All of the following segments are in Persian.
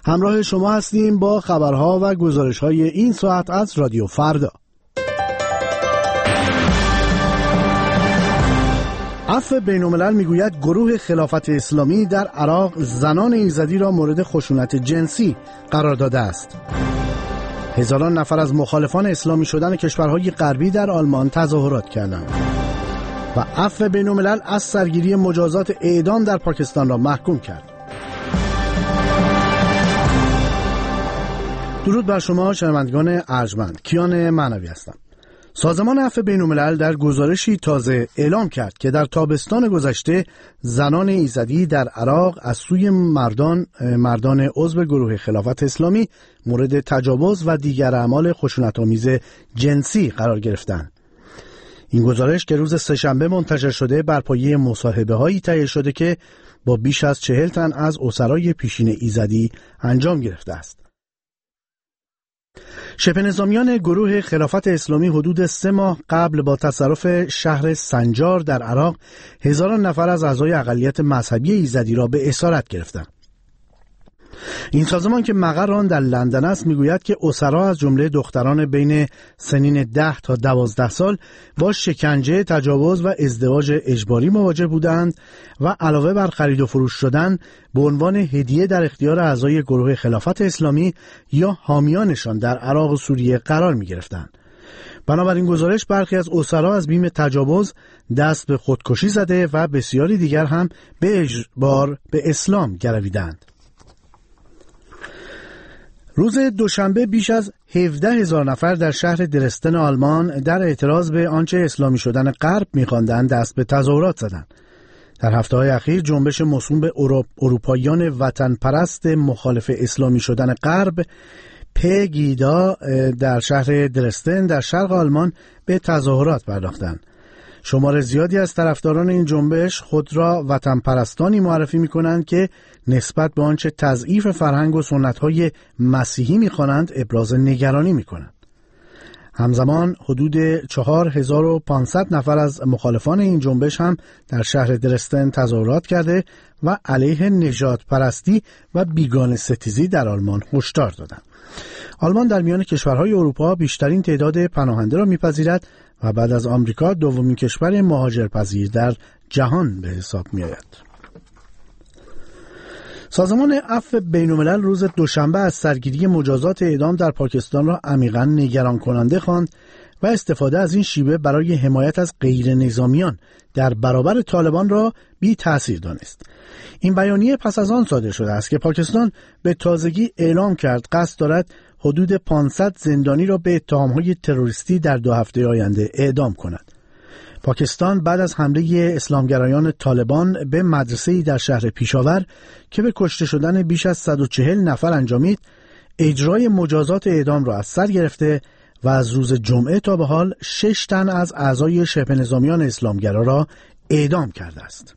همراه شما هستیم با خبرها و گزارش‌های این ساعت از رادیو فردا. عفو بین‌الملل میگوید گروه خلافت اسلامی در عراق زنان ایزدی را مورد خشونت جنسی قرار داده است. هزاران نفر از مخالفان اسلامی شدن کشورهای غربی در آلمان تظاهرات کردند. و عفو بین‌الملل از سرگیری مجازات اعدام در پاکستان را محکوم کرد. درود بر شما شنوندگان ارجمند، کیان معنوی هستم. سازمان عفو بین‌الملل در گزارشی تازه اعلام کرد که در تابستان گذشته زنان ایزدی در عراق از سوی مردان عضو گروه خلافت اسلامی مورد تجاوز و دیگر اعمال خشونت‌آمیز جنسی قرار گرفتند. این گزارش که روز سه‌شنبه منتشر شده بر پایه مصاحبه‌هایی تهیه شده که با بیش از 40 تن از اسرای پیشین ایزدی انجام گرفته است. شبه نظامیان گروه خلافت اسلامی حدود 3 ماه قبل با تصرف شهر سنجار در عراق هزاران نفر از اعضای اقلیت مذهبی ایزدی را به اسارت گرفتند. این سازمان که مقر آن در لندن است میگوید که اسرا از جمله دختران بین سنین 10 تا 12 سال با شکنجه، تجاوز و ازدواج اجباری مواجه بودند و علاوه بر خرید و فروش شدن به عنوان هدیه در اختیار اعضای گروه خلافت اسلامی یا حامیانشان در عراق و سوریه قرار می گرفتند. بنابراین گزارش برخی از اسرا از بیم تجاوز دست به خودکشی زده و بسیاری دیگر هم به اجبار به اسلام گرویدند. روز دوشنبه بیش از 17,000 نفر در شهر درستن آلمان در اعتراض به آنچه اسلامی شدن غرب می‌خواندند دست به تظاهرات زدند. در هفته‌های اخیر جنبش موسوم به اروپاییان وطن پرست مخالف اسلامی شدن غرب پگیدا در شهر درستن در شرق آلمان به تظاهرات پرداختند. شمار زیادی از طرفداران این جنبش خود را وطن پرستانی معرفی می کنند که نسبت به آنچه تضعیف فرهنگ و سنت‌های مسیحی می خوانند ابراز نگرانی می کنند. همزمان حدود 4500 نفر از مخالفان این جنبش هم در شهر درستن تظاهرات کرده و علیه نژاد پرستی و بیگانه ستیزی در آلمان هشدار دادند. آلمان در میان کشورهای اروپا بیشترین تعداد پناهنده را می‌پذیرد و بعد از آمریکا دومین کشور مهاجرپذیر در جهان به حساب می‌آید. سازمان عفو بین‌الملل روز دوشنبه از سرگیری مجازات اعدام در پاکستان را عمیقاً نگران کننده خواند و استفاده از این شیوه برای حمایت از غیر نظامیان در برابر طالبان را بی تأثیر دانست. این بیانیه پس از آن صادر شده است که پاکستان به تازگی اعلام کرد قصد دارد حدود 500 زندانی را به اتهام‌های تروریستی در 2 هفته آینده اعدام کند. پاکستان بعد از حمله اسلامگرایان طالبان به مدرسه‌ای در شهر پیشاور که به کشته شدن بیش از 140 نفر انجامید، اجرای مجازات اعدام را از سر گرفته و از روز جمعه تا به حال 6 تن از اعضای شبه نظامیان اسلامگرا را اعدام کرده است.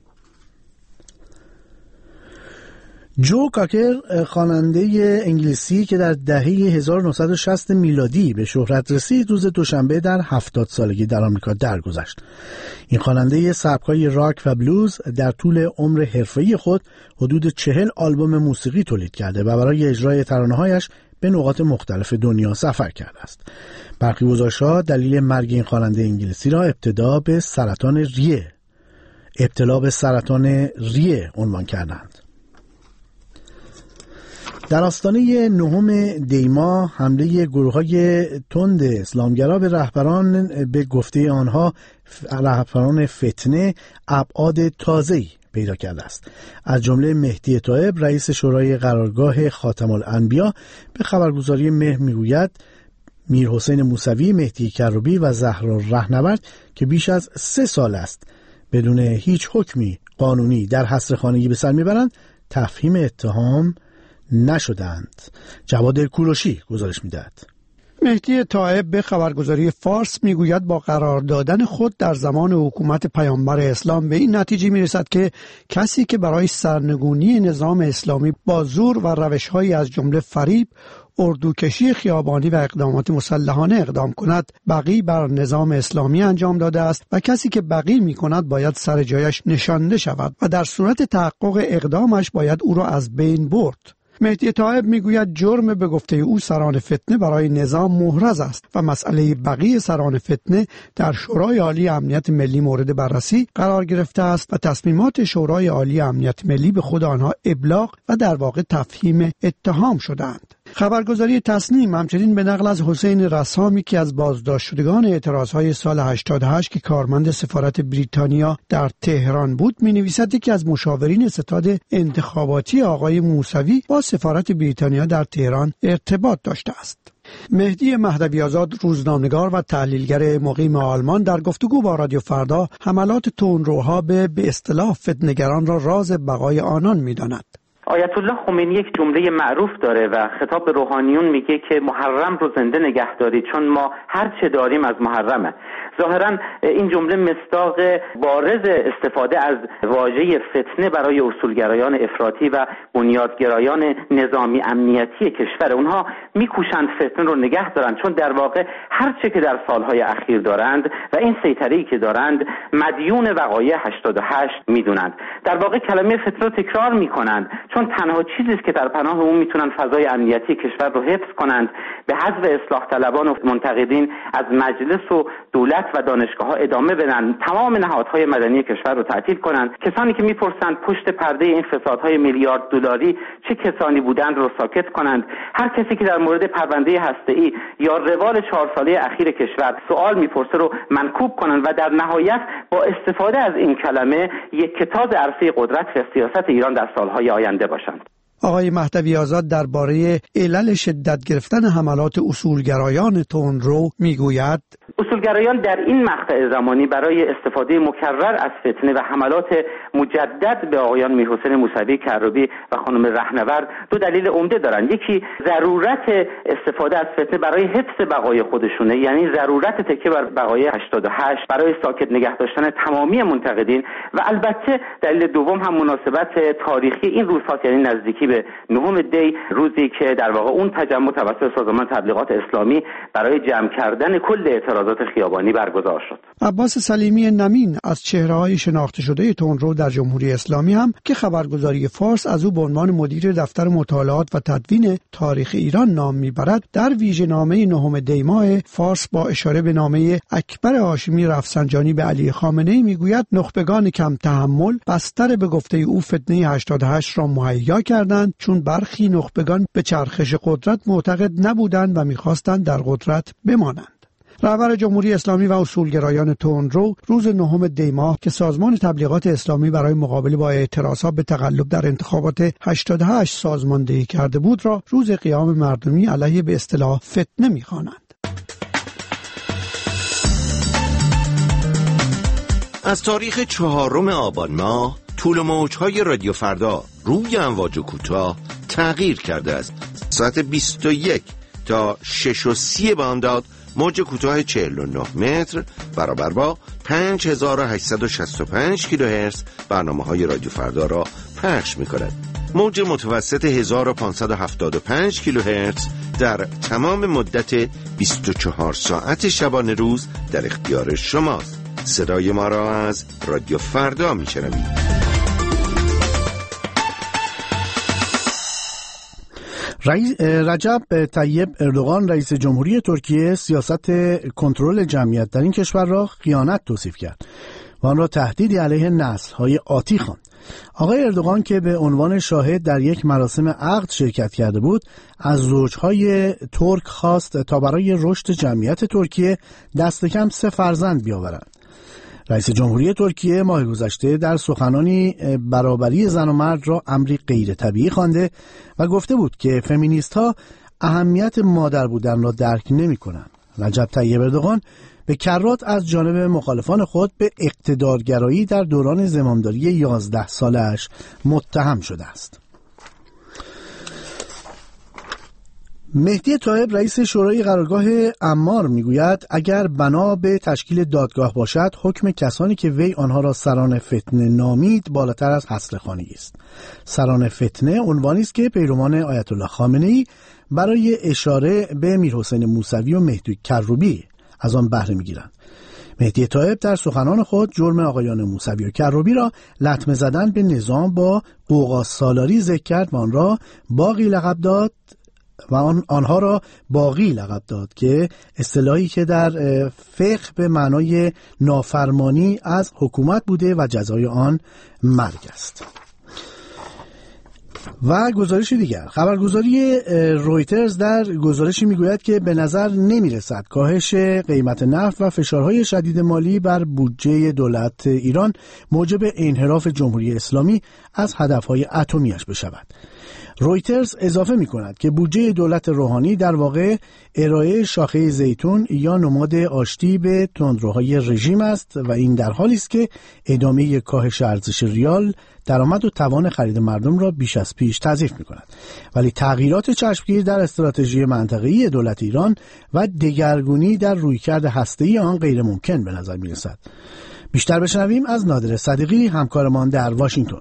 جو کاکر، خواننده انگلیسی که در دهه 1960 میلادی به شهرت رسید، روز دوشنبه در 70 سالگی در آمریکا درگذشت. این خواننده سبک‌های راک و بلوز در طول عمر حرفه‌ای خود حدود 40 آلبوم موسیقی تولید کرده و برای اجرای ترانه‌هایش به نقاط مختلف دنیا سفر کرده است. برخی گزارش‌ها دلیل مرگ این خواننده انگلیسی را ابتلا به سرطان ریه عنوان کردند. در آستانه 9 دی‌ماه حمله گروه‌های تند اسلامگرا به به گفته آنها رهبران فتنه ابعاد تازه‌ای پیدا کرده است. از جمله مهدی طائب، رئیس شورای قرارگاه خاتم الانبیا، به خبرگزاری مهر میگوید میرحسین موسوی، مهدی کروبی و زهرا رهنورد که بیش از 3 سال است بدون هیچ حکمی قانونی در حصرخانگی به سر میبرند، تفهیم اتهام نشدند. جواد کوروشی گزارش میدهد. مهدی طائب به خبرگزاری فارس میگوید با قرار دادن خود در زمان حکومت پیامبر اسلام به این نتیجه میرسد که کسی که برای سرنگونی نظام اسلامی با زور و روش‌هایی از جمله فریب، اردوکشی خیابانی و اقدامات مسلحانه اقدام کند، بغی بر نظام اسلامی انجام داده است و کسی که بغی می‌کند باید سر جایش نشانده شود و در صورت تحقق اقدامش باید او را از بین برد. مهدی طایب میگوید جرم به گفته او سران فتنه برای نظام محرز است و مسئله بقیه سران فتنه در شورای عالی امنیت ملی مورد بررسی قرار گرفته است و تصمیمات شورای عالی امنیت ملی به خود آنها ابلاغ و در واقع تفهیم اتهام شدند. خبرگزاری تسنیم همچنین به نقل از حسین رسامی که از بازداشت شدگان اعتراضهای سال 88 که کارمند سفارت بریتانیا در تهران بود می‌نویسد که از مشاورین ستاد انتخاباتی آقای موسوی با سفارت بریتانیا در تهران ارتباط داشته است. مهدی مهدوی آزاد روزنامه‌نگار و تحلیلگر مقیم آلمان در گفتگو با رادیو فردا حملات تندروها به اصطلاح فتنه‌گران را راز بقای آنان می‌داند. آیت الله خمینی یک جمله معروف داره و خطاب به روحانیون میگه که محرم رو زنده نگه دارید چون ما هر چه داریم از محرمه. ظاهرا این جمله مصداق بارز استفاده از واژه فتنه برای اصولگرایان افراطی و بنیادگرایان نظامی امنیتی کشور. اونها میکوشند فتنه رو نگه دارن چون در واقع هر چه که در سالهای اخیر دارند و این سیطره‌ای که دارند مدیون وقایع 88 میدونند. در واقع کلمه فتنه رو تکرار میکنند چون تنها چیزی است که در پناه اون میتونن فضای امنیتی کشور رو حفظ کنند. به حذف اصلاح طلبان و منتقدین از مجلس و دولت و دانشگاه‌ها ادامه بدن، تمام نهادهای مدنی کشور رو تعطیل کنند. کسانی که میپرسند پشت پرده این فسادهای میلیارد دلاری چه کسانی بودند رو ساکت کنند. هر کسی که در مورد پرونده هسته‌ای یا روال 4 ساله اخیر کشور سوال میپرسه رو منکوب کنند و در نهایت با استفاده از این کلمه یک کتاب عرصه قدرت و سیاست ایران در سالهای آینده باشند. آقای مهدوی آزاد درباره علل شدت گرفتن حملات اصولگرایان تندرو میگوید اصولگرایان در این مقطع زمانی برای استفاده مکرر از فتنه و حملات مجدد به آقایان میرحسین موسوی کروبی و خانم رهنورد 2 دلیل عمده دارن. یکی ضرورت استفاده از فتنه برای حفظ بقای خودشونه، یعنی ضرورت تکیه بر بقای 88 برای ساکت نگه داشتن تمامی منتقدین، و البته دلیل دوم هم مناسبت تاریخی این روزها، یعنی نزدیکی به 9 دی، روزی که در واقع اون تجمع توسط سازمان تبلیغات اسلامی برای جمع کردن کل اعتراضات خیابانی برگزار شد. عباس سلیمی نمین از چهره‌های شناخته شده تندرو در جمهوری اسلامی هم که خبرگزاری فارس از او به عنوان مدیر دفتر مطالعات و تدوین تاریخ ایران نام میبرد، در ویژه‌نامه 9 دی ماه فارس با اشاره به نامه اکبر هاشمی رفسنجانی به علی خامنه‌ای میگوید نخبگان کم تحمل بستر به گفته او فتنه 88 را مهیا کردند چون برخی نخبگان به چرخش قدرت معتقد نبودند و می‌خواستند در قدرت بمانند. رهبر جمهوری اسلامی و اصولگرایان تندرو روز 9 دی ماه که سازمان تبلیغات اسلامی برای مقابله با اعتراضات به تقلب در انتخابات 88 سازماندهی کرده بود را روز قیام مردمی علیه به اصطلاح فتنه می‌خوانند. از تاریخ 4 آبان ماه طول و موج‌های رادیو فردا روی امواج کوتاه تغییر کرده است. ساعت 21 تا 6:30 بامداد موج کوتاه 49 متر برابر با 5865 کیلوهرتز برنامه‌های رادیو فردا را پخش می‌کند. موج متوسط 1575 کیلوهرتز در تمام مدت 24 ساعت شبانه روز در اختیار شماست. صدای ما را از رادیو فردا می‌شنوید. رجب طیب اردوغان رئیس جمهوری ترکیه سیاست کنترل جمعیت در این کشور را خیانت توصیف کرد و آن را تهدیدی علیه نسل‌های آتی خواند. آقای اردوغان که به عنوان شاهد در یک مراسم عقد شرکت کرده بود، از زوجهای ترک خواست تا برای رشد جمعیت ترکیه دست کم 3 فرزند بیاورند. رئیس جمهوری ترکیه ماه گذشته در سخنانی برابری زن و مرد را امری غیر طبیعی خوانده و گفته بود که فمینیست‌ها اهمیت مادر بودن را درک نمی‌کنند. رجب طیب اردوغان به کرات از جانب مخالفان خود به اقتدارگرایی در دوران زمامداری 11 سالش متهم شده است. مهدی طایب رئیس شورای قرارگاه عمار میگوید اگر بنا به تشکیل دادگاه باشد، حکم کسانی که وی آنها را سران فتنه نامید بالاتر از حصرخوانی است. سران فتنه عنوانی است که پیروان آیت الله خامنه‌ای برای اشاره به میرحسین موسوی و مهدی کروبی از آن بهره میگیرند. مهدی طایب در سخنان خود جرم آقایان موسوی و کروبی را لطمه زدن به نظام با قوقاز سالاری ذکر کرد و آن را باقی لقب داد و آنها را باقی لقب داد که اصطلاحی که در فقه به معنای نافرمانی از حکومت بوده و جزای آن مرگ است. و گزارش دیگر، خبرگزاری رویترز در گزارشی میگوید که به نظر نمیرسد کاهش قیمت نفت و فشارهای شدید مالی بر بودجه دولت ایران موجب انحراف جمهوری اسلامی از هدفهای اتمیش بشود. رویترز اضافه می کند که بودجه دولت روحانی در واقع ارائه شاخه زیتون یا نماد آشتی به تندروهای رژیم است و این در حالی است که ادامه کاهش ارزش ریال درآمد و توان خرید مردم را بیش از پیش تضعیف می کند. ولی تغییرات چشمگیر در استراتژی منطقه‌ای دولت ایران و دگرگونی در رویکرد هسته‌ای آن غیر ممکن به نظر می رسد. بیشتر بشنویم از نادر صدیقی، همکارمان در واشنگتن.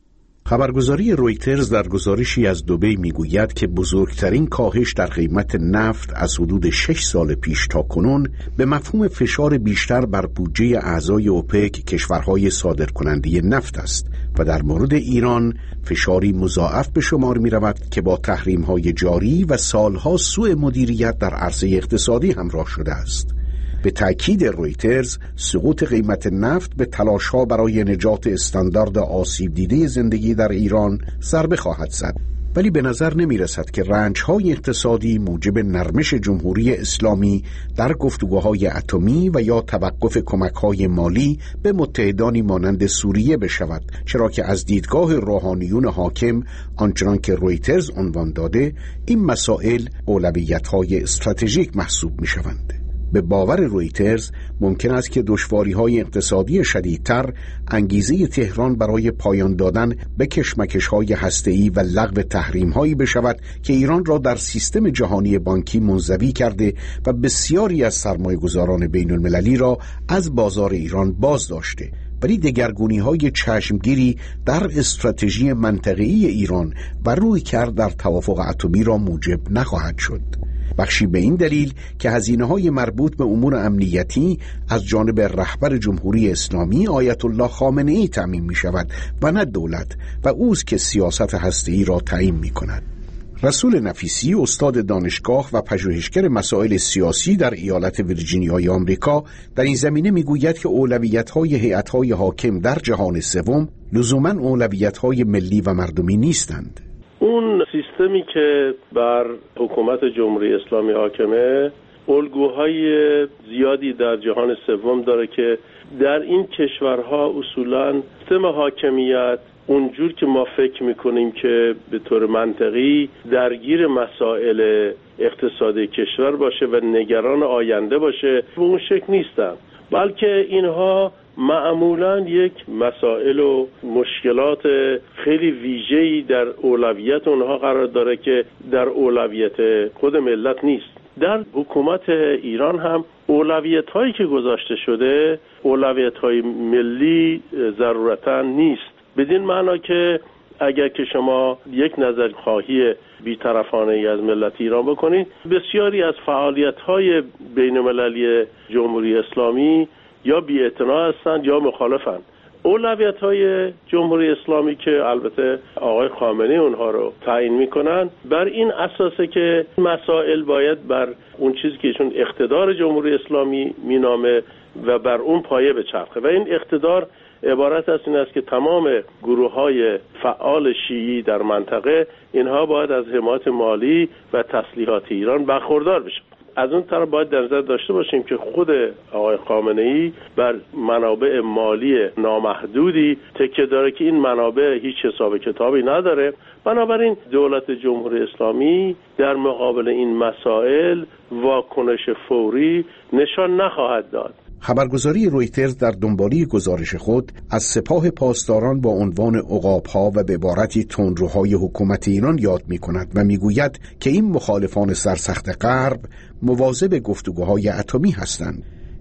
خبرگزاری رویترز در گزارشی از دبی میگوید که بزرگترین کاهش در قیمت نفت از حدود 6 سال پیش تا کنون به مفهوم فشار بیشتر بر بودجه اعضای اوپک کشورهای صادرکننده نفت است و در مورد ایران فشاری مضاعف به شمار می رود که با تحریم‌های جاری و سالها سوء مدیریت در عرصه اقتصادی همراه شده است. به تأکید رویترز، سقوط قیمت نفت به تلاش‌ها برای نجات استاندارد آسیب دیده زندگی در ایران ضربه خواهد زد، ولی به نظر نمی رسد که رنج‌های اقتصادی موجب نرمش جمهوری اسلامی در گفتگوهای اتمی و یا توقف کمک‌های مالی به متحدانی مانند سوریه بشود، چرا که از دیدگاه روحانیون حاکم آنچنان که رویترز عنوان داده این مسائل اولویت‌های استراتژیک محسوب می‌شوند. به باور رویترز ممکن است که دشواری‌های اقتصادی شدیدتر انگیزه تهران برای پایان دادن به کشمکش‌های هسته‌ای و لغو تحریم‌هایی بشود که ایران را در سیستم جهانی بانکی منزوی کرده و بسیاری از سرمایه‌گذاران بین‌المللی را از بازار ایران باز داشته، ولی دگرگونی‌های چشمگیری در استراتژی منطقه‌ای ایران و رویکرد در توافق اتمی را موجب نخواهد شد. بخشی به این دلیل که هزینه‌های مربوط به امور امنیتی از جانب رهبر جمهوری اسلامی آیت الله خامنه‌ای تامین می‌شود و نه دولت و اوست که سیاست هسته‌ای را تعیین می‌کند. رسول نفیسی، استاد دانشگاه و پژوهشگر مسائل سیاسی در ایالت ویرجینیای آمریکا، در این زمینه می‌گوید که اولویت‌های هیئت‌های حاکم در جهان سوم لزوماً اولویت‌های ملی و مردمی نیستند. اون سیستمی که بر حکومت جمهوری اسلامی حاکمه الگوهای زیادی در جهان سوم داره که در این کشورها اصولاً سیستم حاکمیت اونجور که ما فکر میکنیم که به طور منطقی درگیر مسائل اقتصادی کشور باشه و نگران آینده باشه به اون شکل نیستن، بلکه اینها معمولاً یک مسائل و مشکلات خیلی ویژه‌ای در اولویت اونها قرار داره که در اولویت خود ملت نیست. در حکومت ایران هم اولویت‌هایی که گذاشته شده اولویت‌های ملی ضرورتاً نیست، بدین معنا که اگر که شما یک نظر خواهی بی‌طرفانه ای از ملت ایران بکنید، بسیاری از فعالیت‌های بین‌المللی جمهوری اسلامی یا بی‌اعتنا هستند یا مخالفند. اولویت‌های جمهوری اسلامی که البته آقای خامنه‌ای اونها رو تعیین می‌کنن، بر این اساسه که مسائل باید بر اون چیزی که ایشون اقتدار جمهوری اسلامی مینامه و بر اون پایه بچرخه و این اقتدار عبارت از این است که تمام گروه‌های فعال شیعی در منطقه اینها باید از حمایت مالی و تسلیحات ایران برخوردار بشن. از اون طرف باید در نظر داشته باشیم که خود آقای خامنه‌ای بر منابع مالی نامحدودی تکیه داره که این منابع هیچ حساب کتابی نداره. بنابراین دولت جمهوری اسلامی در مقابل این مسائل واکنش فوری نشان نخواهد داد. خبرگزاری رویترز در دنباله گزارش خود از سپاه پاسداران با عنوان عقاب‌ها و به عبارتی تندروهای حکومت ایران یاد می‌کند و می‌گوید که این مخالفان سرسخت غرب مواظب گفتگوهای اتمی هستند.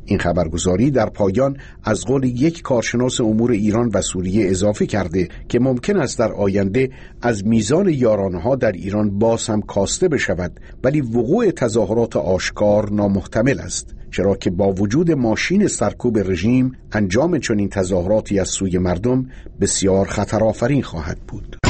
این خبرگزاری در پایان از قول یک کارشناس امور ایران و سوریه اضافه کرده که ممکن است در آینده از میزان یارانه‌ها در ایران باز هم کاسته بشود، ولی وقوع تظاهرات آشکار نامحتمل است، چرا که با وجود ماشین سرکوب رژیم انجام چنین تظاهراتی از سوی مردم بسیار خطرآفرین خواهد بود.